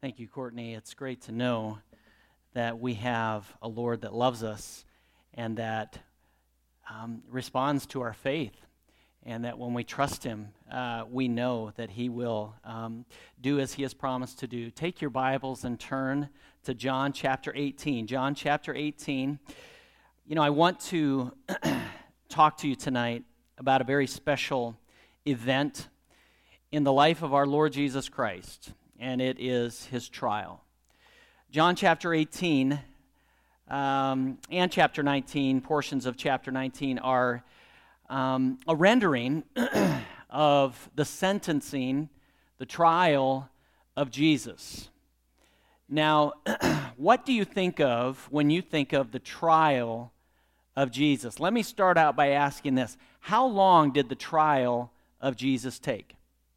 Thank you, Courtney. It's great to know that we have a Lord that loves us and that responds to our faith, and that when we trust Him, we know that He will do as He has promised to do. Take your Bibles and turn to John chapter 18. John chapter 18. You know, I want to talk to you tonight about a very special event in the life of our Lord Jesus Christ, and it is His trial. John chapter 18 and chapter 19, portions of chapter 19, are a rendering of the sentencing, the trial of Jesus. Now, what do you think of when you think of the trial of Jesus? Let me start out by asking this. How long did the trial of Jesus take?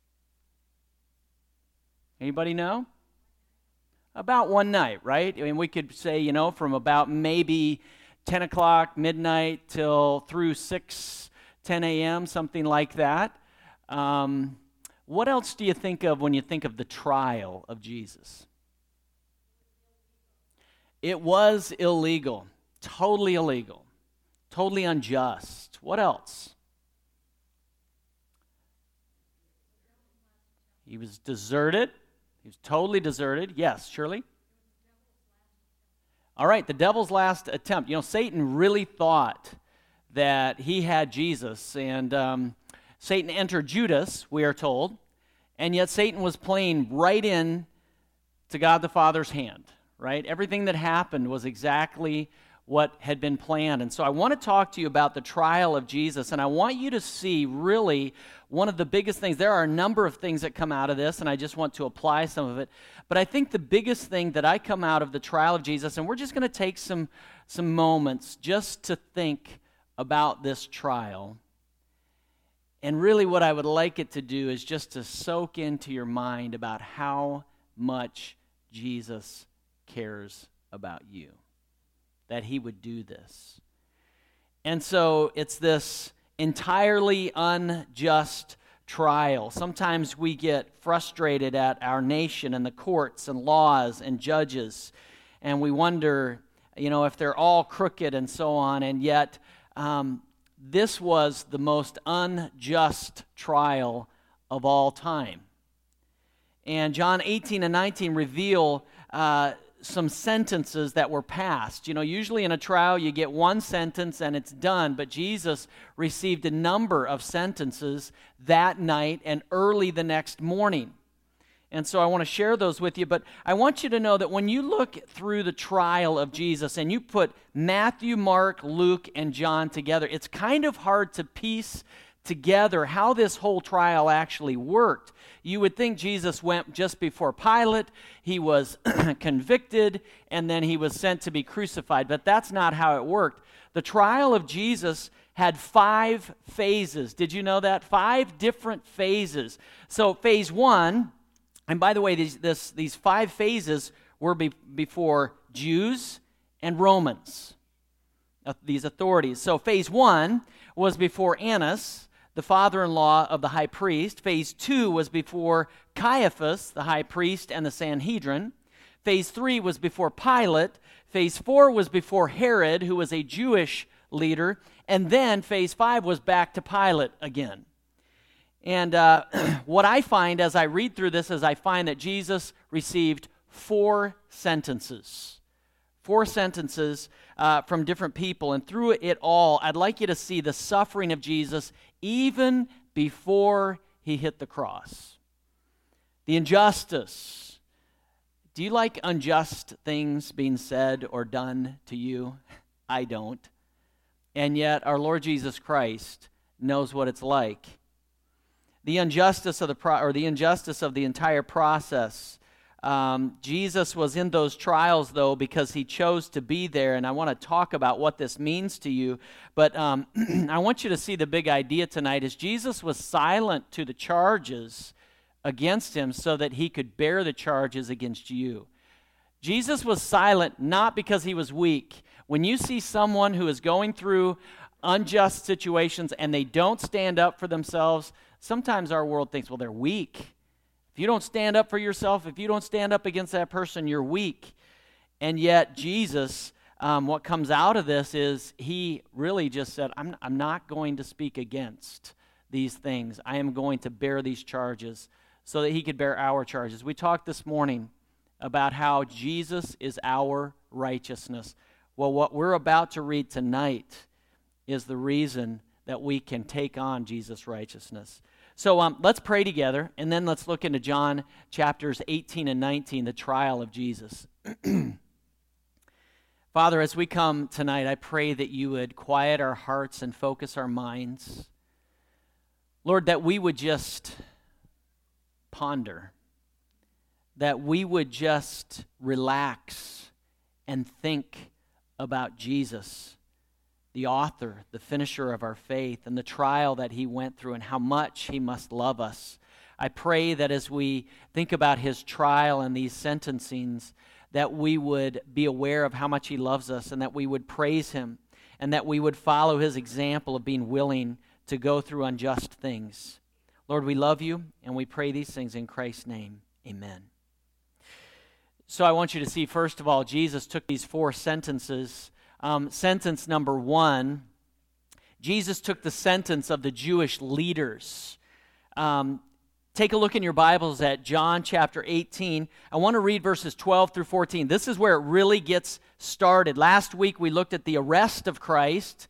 Anybody know? About one night, right? I mean, we could say, you know, from about maybe 10 o'clock, midnight, till through 10 a.m., something like that. What else do you think of when you think of the trial of Jesus? It was illegal, totally unjust. What else? He was deserted. He was totally deserted. Yes, Shirley? All right, the devil's last attempt. You know, Satan really thought that he had Jesus, and Satan entered Judas, we are told, and yet Satan was playing right in to God the Father's hand, right? Everything that happened was exactly what had been planned. And so I want to talk to you about the trial of Jesus, and I want you to see really one of the biggest things. There are a number of things that come out of this, and I just want to apply some of it. But I think the biggest thing that I come out of the trial of Jesus, and we're just going to take some moments just to think about this trial. And really what I would like it to do is just to soak into your mind about how much Jesus cares about you, that He would do this. And so it's this entirely unjust trial. Sometimes we get frustrated at our nation and the courts and laws and judges, and we wonder, you know, if they're all crooked and so on, and yet this was the most unjust trial of all time. And John 18 and 19 reveal some sentences that were passed. You know, usually in a trial you get one sentence and it's done, but Jesus received a number of sentences that night and early the next morning. And so I want to share those with you, but I want you to know that when you look through the trial of Jesus and you put Matthew, Mark, Luke, and John together, it's kind of hard to piece together how this whole trial actually worked. You would think Jesus went just before Pilate, he was convicted, and then he was sent to be crucified, but that's not how it worked. The trial of Jesus had 5 phases. Did you know that? 5 different phases. So phase 1, and by the way, these 5 phases were before Jews and Romans, these authorities. So phase 1 was before Annas, the father-in-law of the high priest. Phase 2 was before Caiaphas, the high priest, and the Sanhedrin. Phase 3 was before Pilate. Phase 4 was before Herod, who was a Jewish leader. And then phase 5 was back to Pilate again. And what I find as I read through this is I find that Jesus received 4 sentences. 4 sentences from different people. And through it all, I'd like you to see the suffering of Jesus even before He hit the cross. The injustice. Do you like unjust things being said or done to you? I don't. And yet our Lord Jesus Christ knows what it's like. The injustice of the injustice of the entire process. Jesus was in those trials, though, because He chose to be there, and I want to talk about what this means to you. But I want you to see the big idea tonight is Jesus was silent to the charges against Him so that He could bear the charges against you. Jesus was silent not because He was weak. When you see someone who is going through unjust situations and they don't stand up for themselves, sometimes our world thinks, well, they're weak. If you don't stand up for yourself, if you don't stand up against that person, you're weak. And yet Jesus, what comes out of this is he really just said, I'm not going to speak against these things. I am going to bear these charges so that he could bear our charges. We talked this morning about how Jesus is our righteousness. Well, what we're about to read tonight is the reason that we can take on Jesus' righteousness. So let's pray together, and then let's look into John chapters 18 and 19, the trial of Jesus. Father, as we come tonight, I pray that you would quiet our hearts and focus our minds. Lord, that we would just ponder, that we would just relax and think about Jesus, the author, the finisher of our faith, and the trial that he went through and how much he must love us. I pray that as we think about his trial and these sentencings, that we would be aware of how much he loves us and that we would praise him and that we would follow his example of being willing to go through unjust things. Lord, we love you and we pray these things in Christ's name. Amen. So I want you to see, first of all, Jesus took these 4 sentences. Sentence number 1, Jesus took the sentence of the Jewish leaders. Take a look in your Bibles at John chapter 18. I want to read verses 12 through 14. This is where it really gets started. Last week we looked at the arrest of Christ.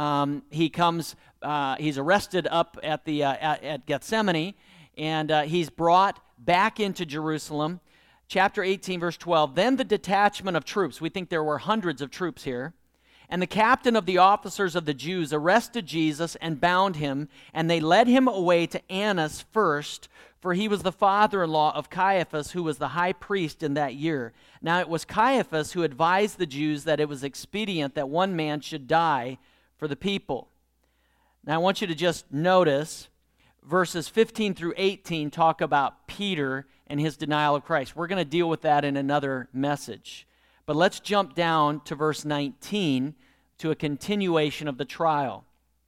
He's arrested up at Gethsemane, and he's brought back into Jerusalem. Chapter 18, verse 12. Then the detachment of troops, we think there were hundreds of troops here, and the captain of the officers of the Jews arrested Jesus and bound him, and they led him away to Annas first, for he was the father-in-law of Caiaphas, who was the high priest in that year. Now it was Caiaphas who advised the Jews that it was expedient that one man should die for the people. Now I want you to just notice verses 15 through 18 talk about Peter and his denial of Christ. We're going to deal with that in another message. But let's jump down to verse 19 to a continuation of the trial.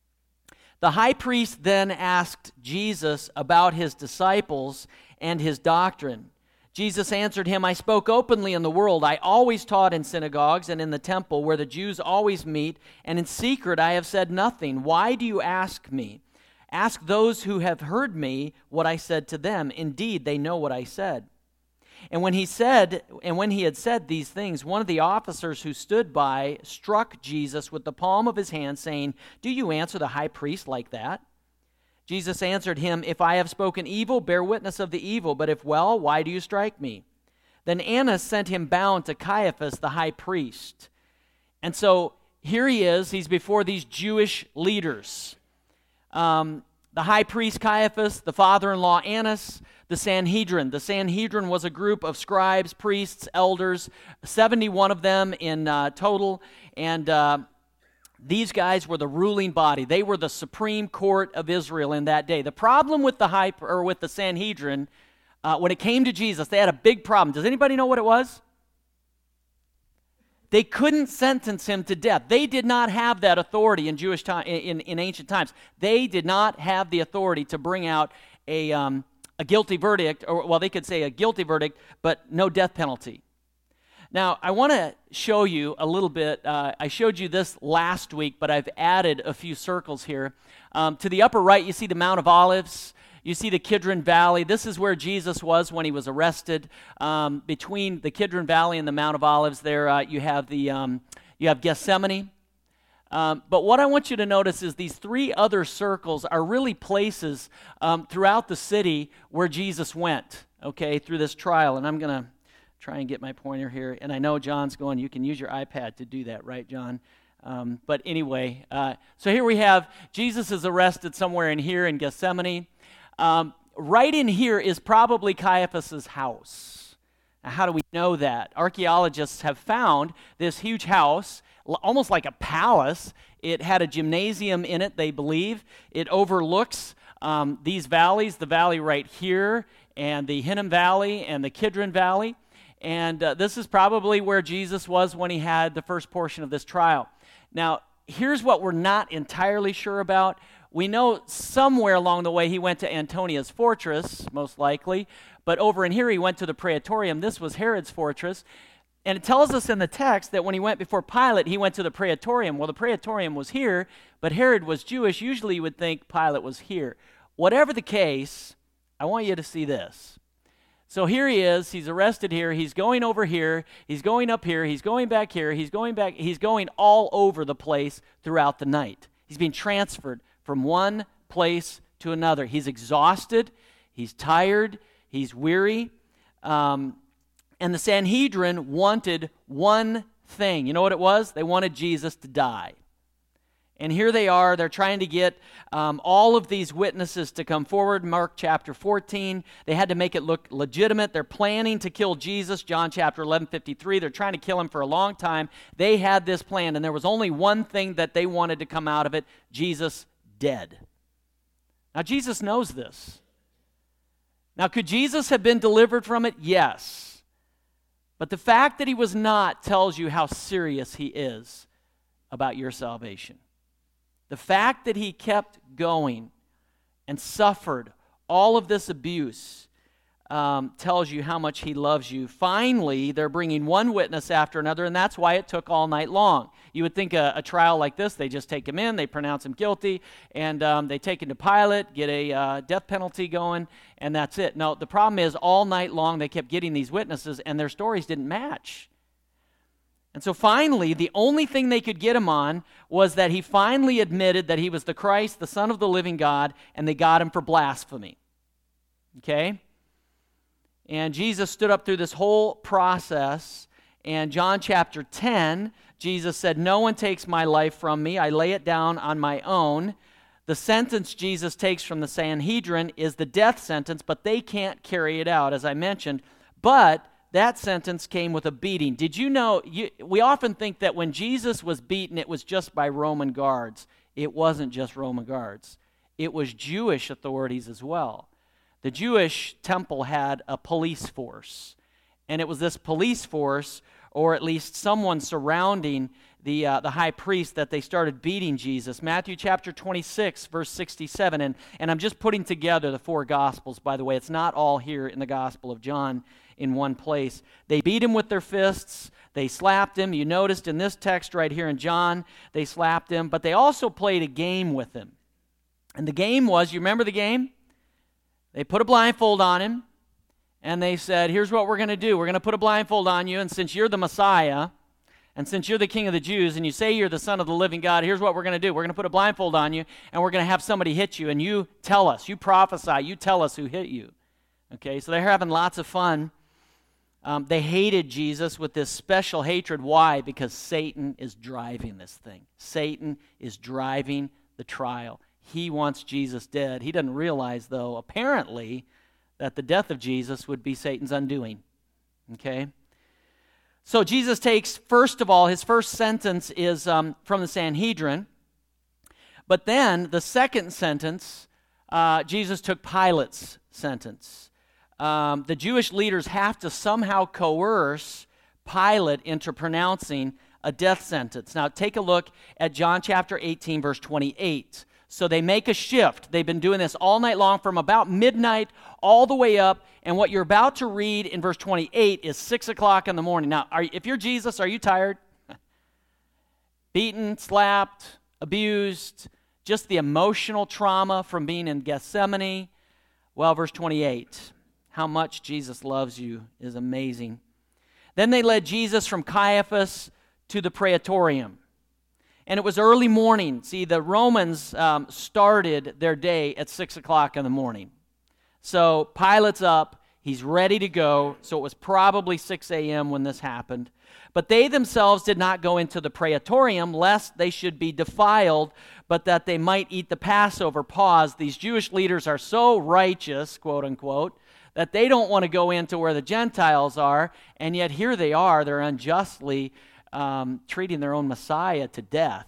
The high priest then asked Jesus about his disciples and his doctrine. Jesus answered him, I spoke openly in the world. I always taught in synagogues and in the temple where the Jews always meet, and in secret I have said nothing. Why do you ask me? Ask those who have heard me what I said to them. Indeed, they know what I said. And when he had said these things, one of the officers who stood by struck Jesus with the palm of his hand, saying, Do you answer the high priest like that? Jesus answered him, If I have spoken evil, bear witness of the evil, but if well, why do you strike me? Then Annas sent him bound to Caiaphas, the high priest. And so here he is, he's before these Jewish leaders. The high priest Caiaphas, the father-in-law Annas, the Sanhedrin. The Sanhedrin was a group of scribes, priests, elders, 71 of them in total, and these guys were the ruling body. They were the supreme court of Israel in that day. The problem with the Sanhedrin, when it came to Jesus, they had a big problem. Does anybody know what it was? They couldn't sentence him to death. They did not have that authority in Jewish time, in ancient times. They did not have the authority to bring out a guilty verdict, or well, they could say a guilty verdict, but no death penalty. Now, I want to show you a little bit. I showed you this last week, but I've added a few circles here. To the upper right, you see the Mount of Olives. You see the Kidron Valley. This is where Jesus was when he was arrested. Between the Kidron Valley and the Mount of Olives, there you have Gethsemane. But what I want you to notice is these 3 other circles are really places throughout the city where Jesus went, okay, through this trial. And I'm going to try and get my pointer here. And I know John's going, you can use your iPad to do that, right, John? But anyway, so here we have Jesus is arrested somewhere in here in Gethsemane. Right in here is probably Caiaphas' house. Now, how do we know that? Archaeologists have found this huge house, almost like a palace. It had a gymnasium in it, they believe. It overlooks these valleys, the valley right here, and the Hinnom Valley and the Kidron Valley. And this is probably where Jesus was when he had the first portion of this trial. Now, here's what we're not entirely sure about. we know somewhere along the way he went to Antonia's fortress, most likely, but over in here he went to the Praetorium. This was Herod's fortress. And it tells us in the text that when he went before Pilate, he went to the Praetorium. Well, the Praetorium was here, but Herod was Jewish. Usually you would think Pilate was here. Whatever the case, I want you to see this. So here he is, he's arrested here, he's going over here, he's going up here, he's going back here, he's going back, he's going all over the place throughout the night. He's being transferred from one place to another. He's exhausted, he's tired, he's weary, and the Sanhedrin wanted one thing. You know what it was? They wanted Jesus to die. And here they are. They're trying to get all of these witnesses to come forward. Mark chapter 14. They had to make it look legitimate. They're planning to kill Jesus. John chapter 11:53. They're trying to kill him for a long time. They had this plan, and there was only one thing that they wanted to come out of it: Jesus dead. Now, Jesus knows this. Now, could Jesus have been delivered from it? Yes. But the fact that he was not tells you how serious he is about your salvation. The fact that he kept going and suffered all of this abuse tells you how much he loves you. Finally, they're bringing one witness after another, and that's why it took all night long. You would think a trial like this, they just take him in, they pronounce him guilty, and they take him to Pilate, get a death penalty going, and that's it. No, the problem is all night long they kept getting these witnesses, and their stories didn't match. And so finally, the only thing they could get him on was that he finally admitted that he was the Christ, the Son of the living God, and they got him for blasphemy. Okay? And Jesus stood up through this whole process, and John chapter 10, Jesus said, "No one takes my life from me. I lay it down on my own." The sentence Jesus takes from the Sanhedrin is the death sentence, but they can't carry it out, as I mentioned. But that sentence came with a beating. Did you know, we often think that when Jesus was beaten, it was just by Roman guards. It wasn't just Roman guards. It was Jewish authorities as well. The Jewish temple had a police force, and it was this police force, or at least someone surrounding the high priest, that they started beating Jesus. Matthew chapter 26, verse 67, and I'm just putting together the four Gospels, by the way. It's not all here in the Gospel of John in one place. They beat him with their fists. They slapped him. You noticed in this text right here in John, they slapped him, but they also played a game with him. And the game was, you remember the game? They put a blindfold on him, and they said, here's what we're going to do. We're going to put a blindfold on you, and since you're the Messiah, and since you're the King of the Jews, and you say you're the Son of the living God, here's what we're going to do. We're going to put a blindfold on you, and we're going to have somebody hit you, and you tell us, you prophesy, you tell us who hit you. Okay, so they're having lots of fun. They hated Jesus with this special hatred. Why? Because Satan is driving this thing. Satan is driving the trial. He wants Jesus dead. He doesn't realize, though, apparently, that the death of Jesus would be Satan's undoing. Okay? So Jesus takes, first of all, his first sentence is from the Sanhedrin. But then, the second sentence, Jesus took Pilate's sentence. The Jewish leaders have to somehow coerce Pilate into pronouncing a death sentence. Now, take a look at John chapter 18, verse 28. So they make a shift. They've been doing this all night long from about midnight all the way up. And what you're about to read in verse 28 is 6 o'clock in the morning. Now, if you're Jesus, are you tired? Beaten, slapped, abused, just the emotional trauma from being in Gethsemane. Well, verse 28, how much Jesus loves you is amazing. Then they led Jesus from Caiaphas to the Praetorium. And it was early morning. See, the Romans started their day at 6 o'clock in the morning. So Pilate's up. He's ready to go. So it was probably 6 a.m. when this happened. But they themselves did not go into the Praetorium, lest they should be defiled, but that they might eat the Passover. Pause. These Jewish leaders are so righteous, quote unquote, that they don't want to go into where the Gentiles are. And yet here they are. They're unjustly treating their own Messiah to death.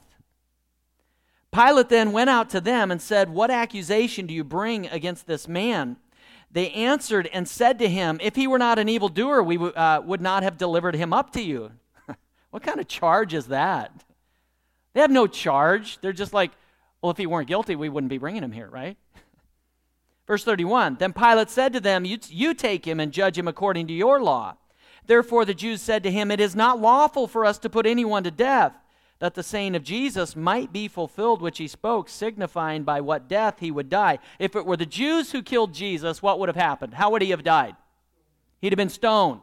Pilate then went out to them and said, "What accusation do you bring against this man?" They answered and said to him, "If he were not an evildoer, we would not have delivered him up to you." What kind of charge is that? They have no charge. They're just like, Well, if he weren't guilty, we wouldn't be bringing him here, right? Verse 31, then Pilate said to them, you take him and judge him according to your law. Therefore the Jews said to him, it is not lawful for us to put anyone to death, that the saying of Jesus might be fulfilled, which he spoke, signifying by what death he would die. If it were the Jews who killed Jesus, what would have happened? How would he have died? He'd have been stoned.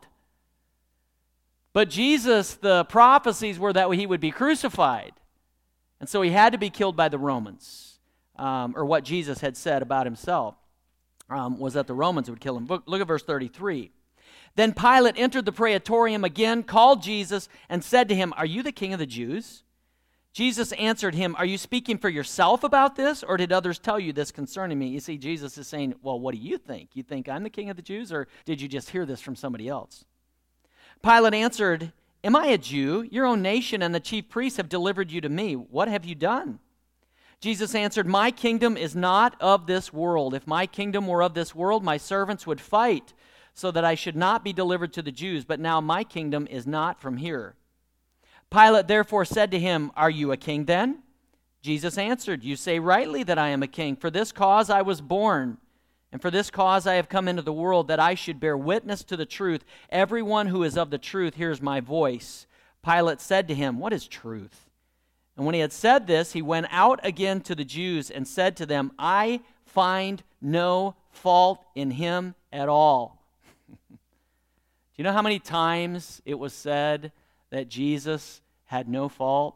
But Jesus, the prophecies were that he would be crucified. And so he had to be killed by the Romans, or what Jesus had said about himself was that the Romans would kill him. Look at verse 33. Then Pilate entered the praetorium again, called Jesus, and said to him, are you the king of the Jews? Jesus answered him, are you speaking for yourself about this, or did others tell you this concerning me? You see, Jesus is saying, well, what do you think? You think I'm the king of the Jews, or did you just hear this from somebody else? Pilate answered, am I a Jew? Your own nation and the chief priests have delivered you to me. What have you done? Jesus answered, my kingdom is not of this world. If my kingdom were of this world, my servants would fight so that I should not be delivered to the Jews. But now my kingdom is not from here. Pilate therefore said to him, are you a king then? Jesus answered, you say rightly that I am a king. For this cause I was born, and for this cause I have come into the world, that I should bear witness to the truth. Everyone who is of the truth hears my voice. Pilate said to him, what is truth? And when he had said this, he went out again to the Jews and said to them, I find no fault in him at all. Do you know how many times it was said that Jesus had no fault?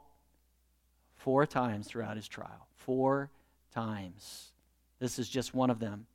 4 times throughout his trial. 4 times. This is just one of them.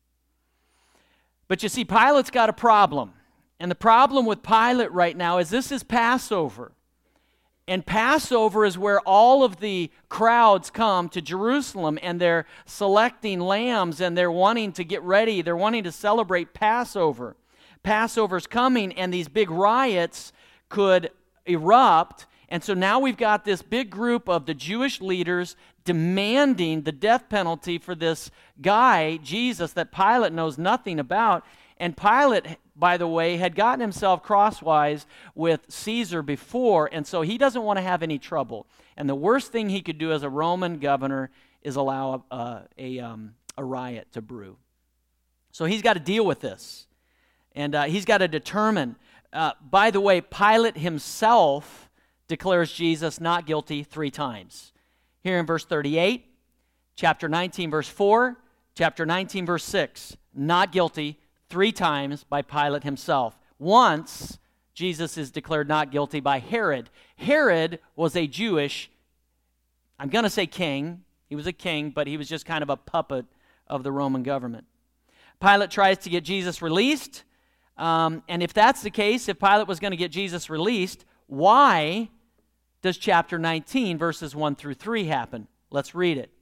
But you see, Pilate's got a problem. And the problem with Pilate right now is this is Passover. And Passover is where all of the crowds come to Jerusalem, and they're selecting lambs, and they're wanting to get ready. They're wanting to celebrate Passover. Passover's coming, and these big riots could erupt. And so now we've got this big group of the Jewish leaders demanding the death penalty for this guy, Jesus, that Pilate knows nothing about. And Pilate, by the way, had gotten himself crosswise with Caesar before, and so he doesn't want to have any trouble. And the worst thing he could do as a Roman governor is allow a riot to brew. So he's got to deal with this. And he's got to determine. By the way, Pilate himself declares Jesus not guilty 3 times. Here in verse 38, chapter 19, verse 4, chapter 19, verse 6, not guilty 3 times by Pilate himself. Once, Jesus is declared not guilty by Herod. Herod was a Jewish, I'm going to say king. He was a king, but he was just kind of a puppet of the Roman government. Pilate tries to get Jesus released. And if that's the case, if Pilate was going to get Jesus released, why does chapter 19, verses 1 through 3 happen? Let's read it.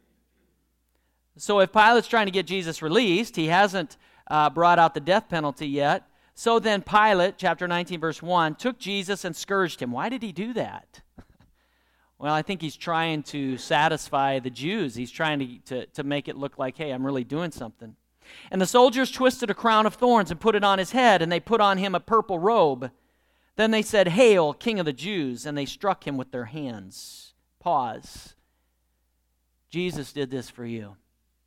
So if Pilate's trying to get Jesus released, he hasn't brought out the death penalty yet. So then Pilate, chapter 19, verse 1, took Jesus and scourged him. Why did he do that? Well, I think he's trying to satisfy the Jews. He's trying to make it look like, hey, I'm really doing something. And the soldiers twisted a crown of thorns and put it on his head, and they put on him a purple robe. Then they said, "Hail, King of the Jews," and they struck him with their hands. Pause. Jesus did this for you.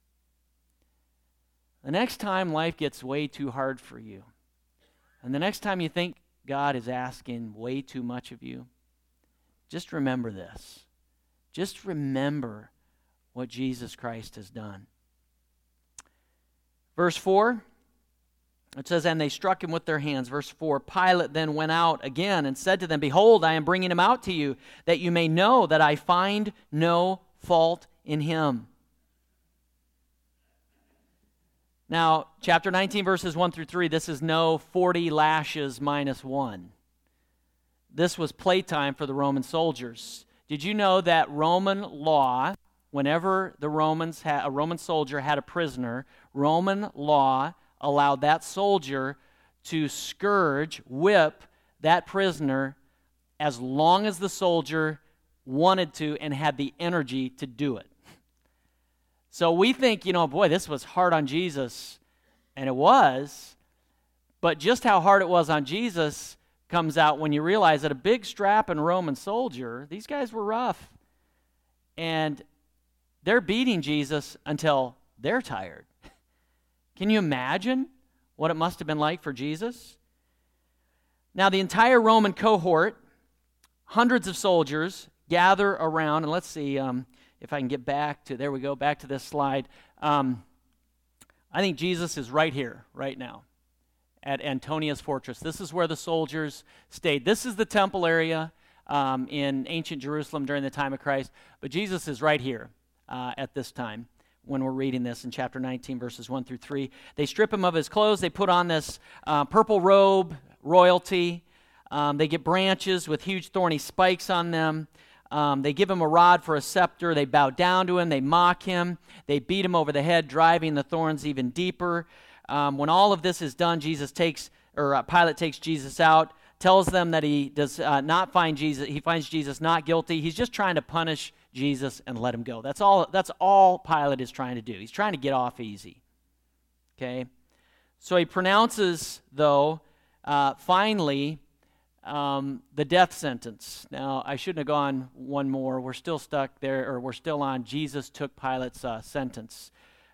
The next time life gets way too hard for you, and the next time you think God is asking way too much of you, just remember this. Just remember what Jesus Christ has done. Verse 4, it says, "And they struck him with their hands." Verse 4, "Pilate then went out again and said to them, 'Behold, I am bringing him out to you, that you may know that I find no fault in him.'" Now, chapter 19, verses 1 through 3, this is no 40 lashes minus 1. This was playtime for the Roman soldiers. Did you know that Roman law, whenever a Roman soldier had a prisoner, Roman law allowed that soldier to scourge, whip that prisoner as long as the soldier wanted to and had the energy to do it. So we think, boy, this was hard on Jesus, and it was, but just how hard it was on Jesus comes out when you realize that a big strapping Roman soldier, these guys were rough, and they're beating Jesus until they're tired. Can you imagine what it must have been like for Jesus? Now, the entire Roman cohort, hundreds of soldiers, gather around, and let's see if I can get back to, there we go, back to this slide. I think Jesus is right here, right now, at Antonia's fortress. This is where the soldiers stayed. This is the temple area in ancient Jerusalem during the time of Christ, but Jesus is right here at this time when we're reading this in chapter 19, verses 1 through 3. They strip him of his clothes. They put on this purple robe, royalty. They get branches with huge thorny spikes on them. They give him a rod for a scepter. They bow down to him. They mock him. They beat him over the head, driving the thorns even deeper. When all of this is done, Pilate takes Jesus out, tells them that he does not find Jesus. He finds Jesus not guilty. He's just trying to punish Jesus and let him go. That's all Pilate is trying to do. He's trying to get off easy. Okay? So he pronounces, though, finally, the death sentence. Now, I shouldn't have gone one more. We're still stuck there, or we're still on Jesus took Pilate's sentence.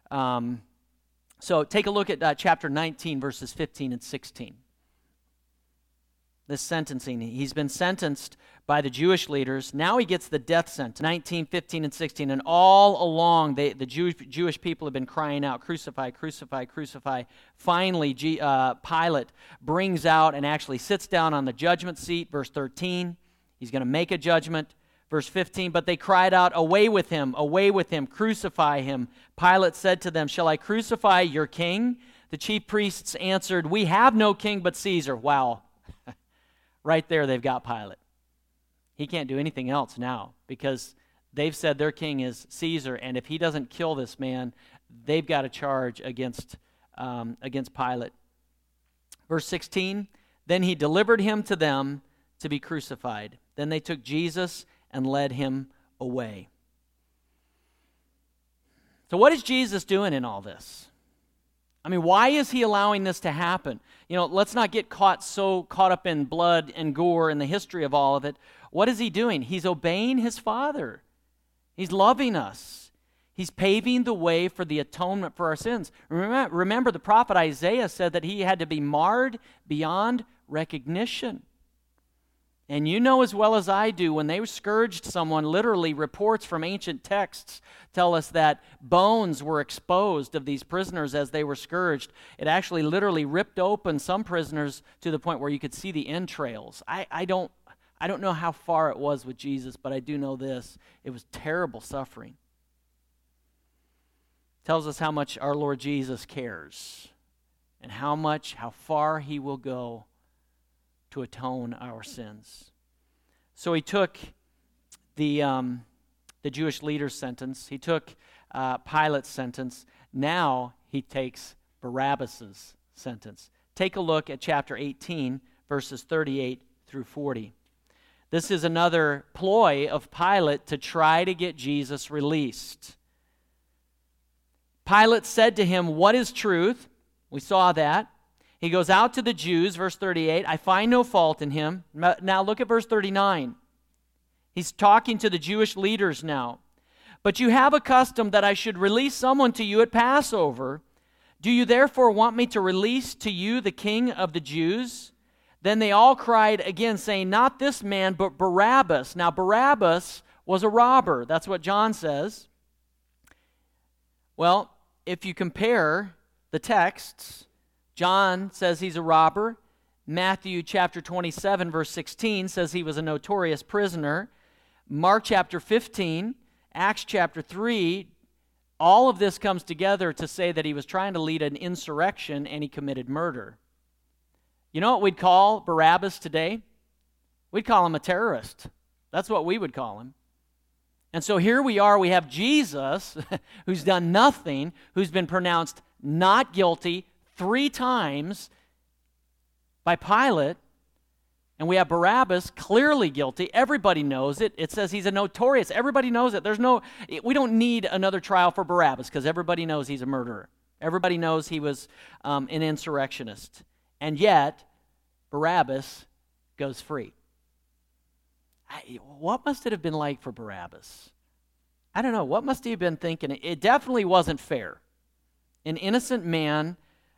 So take a look at chapter 19, verses 15 and 16. This sentencing. He's been sentenced by the Jewish leaders. Now he gets the death sentence, 19, 15, and 16. And all along, the Jewish people have been crying out, crucify, crucify, crucify. Finally, Pilate brings out and actually sits down on the judgment seat, verse 13. He's going to make a judgment. Verse 15, but they cried out, away with him, crucify him. Pilate said to them, shall I crucify your king? The chief priests answered, we have no king but Caesar. Wow. Right there, they've got Pilate. He can't do anything else now because they've said their king is Caesar, and if he doesn't kill this man, they've got a charge against Pilate. Verse 16, then he delivered him to them to be crucified. Then they took Jesus and led him away. So what is Jesus doing in all this? I mean, why is he allowing this to happen? You know, let's not get so caught up in blood and gore and the history of all of it. What is he doing? He's obeying his Father. He's loving us. He's paving the way for the atonement for our sins. Remember, the prophet Isaiah said that he had to be marred beyond recognition. And you know as well as I do, when they scourged someone, literally reports from ancient texts tell us that bones were exposed of these prisoners as they were scourged. It actually literally ripped open some prisoners to the point where you could see the entrails. I don't know how far it was with Jesus, but I do know this. It was terrible suffering. Tells us how much our Lord Jesus cares and how far he will go to atone our sins. So he took the Jewish leader's sentence. He took Pilate's sentence. Now he takes Barabbas's sentence. Take a look at chapter 18, verses 38 through 40. This is another ploy of Pilate to try to get Jesus released. Pilate said to him, what is truth? We saw that. He goes out to the Jews, verse 38, I find no fault in him. Now look at verse 39. He's talking to the Jewish leaders now. But you have a custom that I should release someone to you at Passover. Do you therefore want me to release to you the king of the Jews? Then they all cried again, saying, not this man, but Barabbas. Now Barabbas was a robber. That's what John says. Well, if you compare the texts, John says he's a robber. Matthew chapter 27, verse 16 says he was a notorious prisoner. Mark chapter 15, Acts chapter 3, all of this comes together to say that he was trying to lead an insurrection and he committed murder. You know what we'd call Barabbas today? We'd call him a terrorist. That's what we would call him. And so here we are, we have Jesus, who's done nothing, who's been pronounced not guilty 3 times by Pilate, and we have Barabbas clearly guilty. Everybody knows it. It says he's a notorious. Everybody knows it. We don't need another trial for Barabbas because everybody knows he's a murderer. Everybody knows he was an insurrectionist. And yet, Barabbas goes free. What must it have been like for Barabbas? I don't know, what must he have been thinking? It definitely wasn't fair. An innocent man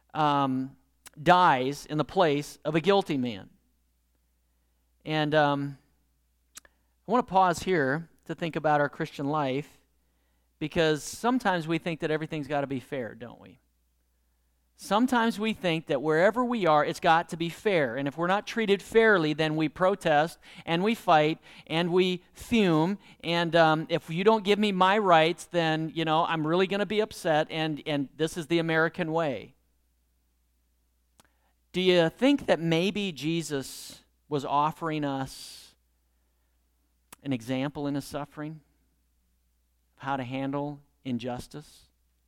dies in the place of a guilty man. And I want to pause here to think about our Christian life, because sometimes we think that everything's got to be fair, don't we? Sometimes we think that wherever we are, it's got to be fair. And if we're not treated fairly, then we protest and we fight and we fume. And if you don't give me my rights, then, I'm really going to be upset. And this is the American way. Do you think that maybe Jesus was offering us an example in his suffering of how to handle injustice?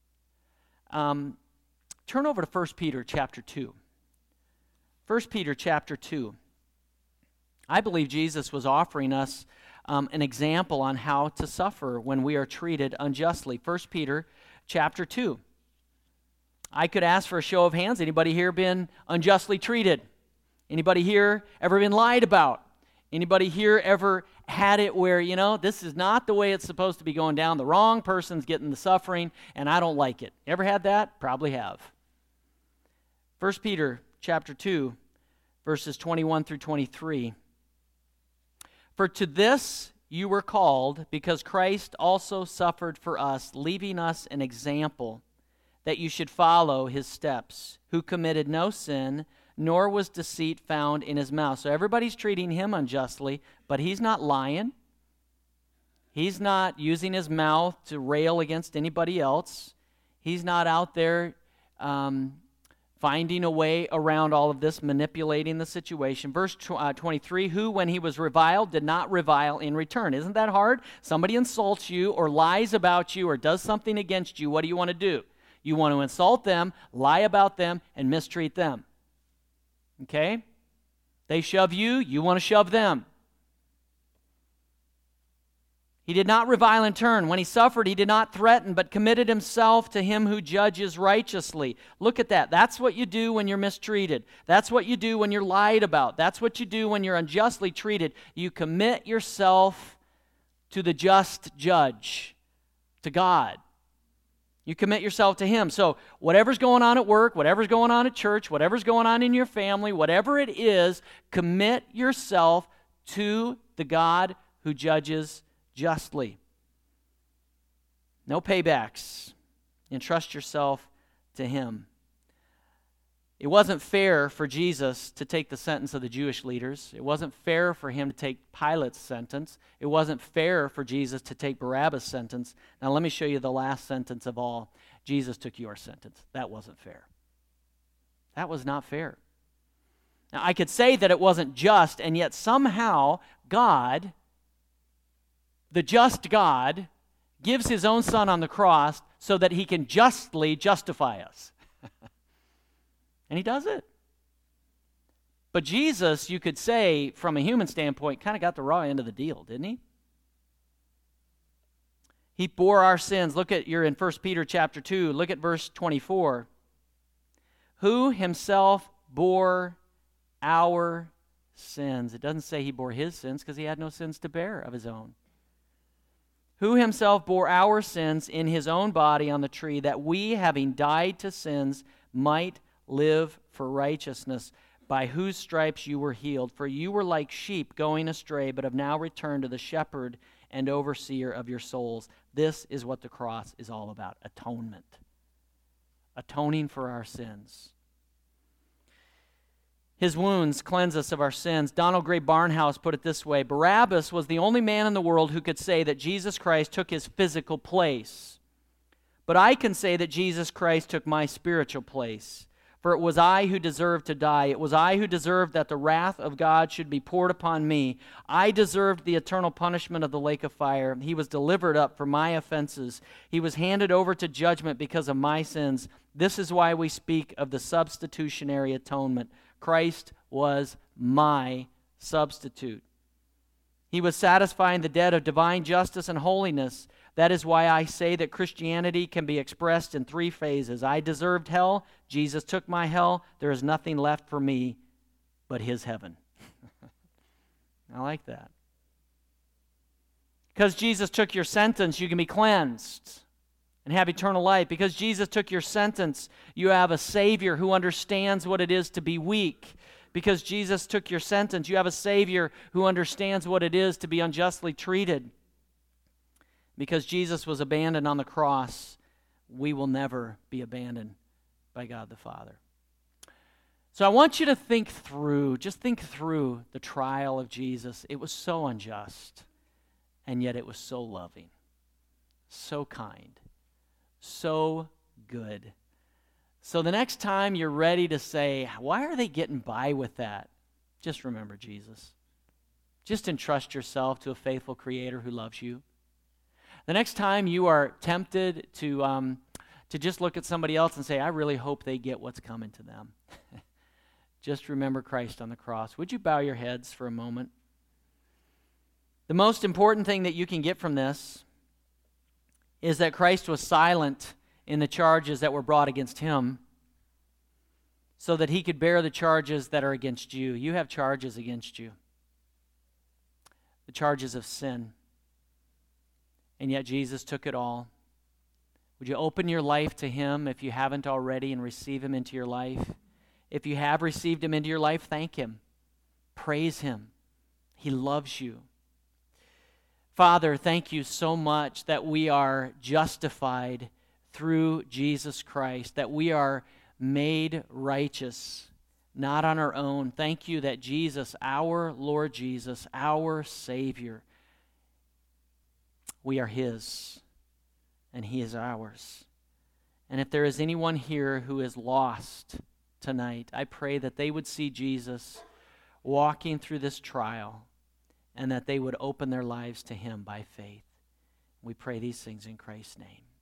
Turn over to 1 Peter chapter 2. 1 Peter chapter 2. I believe Jesus was offering us an example on how to suffer when we are treated unjustly. 1 Peter chapter 2. I could ask for a show of hands. Anybody here been unjustly treated? Anybody here ever been lied about? Anybody here ever had it where, this is not the way it's supposed to be going down. The wrong person's getting the suffering, and I don't like it. Ever had that? Probably have. 1 Peter chapter 2, verses 21 through 23. For to this you were called, because Christ also suffered for us, leaving us an example that you should follow his steps, who committed no sin, nor was deceit found in his mouth. So everybody's treating him unjustly, but he's not lying. He's not using his mouth to rail against anybody else. He's not out there finding a way around all of this, manipulating the situation. Verse 23, who, when he was reviled, did not revile in return. Isn't that hard? Somebody insults you or lies about you or does something against you. What do you want to do? You want to insult them, lie about them, and mistreat them. Okay? They shove you, you want to shove them. He did not revile in turn. When he suffered, he did not threaten, but committed himself to him who judges righteously. Look at that. That's what you do when you're mistreated. That's what you do when you're lied about. That's what you do when you're unjustly treated. You commit yourself to the just judge, to God. You commit yourself to him. So whatever's going on at work, whatever's going on at church, whatever's going on in your family, whatever it is, commit yourself to the God who judges justly. No paybacks. Entrust yourself to him. It wasn't fair for Jesus to take the sentence of the Jewish leaders. It wasn't fair for him to take Pilate's sentence. It wasn't fair for Jesus to take Barabbas' sentence. Now let me show you the last sentence of all. Jesus took your sentence. That wasn't fair. That was not fair. Now I could say that it wasn't just, and yet somehow God, the just God, gives his own son on the cross so that he can justly justify us. And he does it. But Jesus, you could say, from a human standpoint, kind of got the raw end of the deal, didn't he? He bore our sins. You're in 1 Peter chapter 2. Look at verse 24. Who himself bore our sins. It doesn't say he bore his sins because he had no sins to bear of his own. Who himself bore our sins in his own body on the tree, that we, having died to sins, might live for righteousness, by whose stripes you were healed. For you were like sheep going astray, but have now returned to the shepherd and overseer of your souls. This is what the cross is all about, atonement. Atoning for our sins. His wounds cleanse us of our sins. Donald Gray Barnhouse put it this way: Barabbas was the only man in the world who could say that Jesus Christ took his physical place. But I can say that Jesus Christ took my spiritual place. For it was I who deserved to die. It was I who deserved that the wrath of God should be poured upon me. I deserved the eternal punishment of the lake of fire. He was delivered up for my offenses. He was handed over to judgment because of my sins. This is why we speak of the substitutionary atonement. Christ was my substitute. He was satisfying the debt of divine justice and holiness. That is why I say that Christianity can be expressed in three phases. I deserved hell. Jesus took my hell. There is nothing left for me but his heaven. I like that. Because Jesus took your sentence, you can be cleansed and have eternal life. Because Jesus took your sentence, you have a Savior who understands what it is to be weak. Because Jesus took your sentence, you have a Savior who understands what it is to be unjustly treated. Because Jesus was abandoned on the cross, we will never be abandoned by God the Father. So I want you to think through the trial of Jesus. It was so unjust, and yet it was so loving, so kind, so good. So the next time you're ready to say, why are they getting by with that? Just remember Jesus. Just entrust yourself to a faithful Creator who loves you. The next time you are tempted to just look at somebody else and say, I really hope they get what's coming to them. Just remember Christ on the cross. Would you bow your heads for a moment? The most important thing that you can get from this is that Christ was silent in the charges that were brought against him so that he could bear the charges that are against you. You have charges against you, the charges of sin. And yet Jesus took it all. Would you open your life to him if you haven't already and receive him into your life? If you have received him into your life, thank him. Praise him. He loves you. Father, thank you so much that we are justified through Jesus Christ, that we are made righteous, not on our own. Thank you that Jesus, our Lord Jesus, our Savior, we are his, and he is ours. And if there is anyone here who is lost tonight, I pray that they would see Jesus walking through this trial and that they would open their lives to him by faith. We pray these things in Christ's name.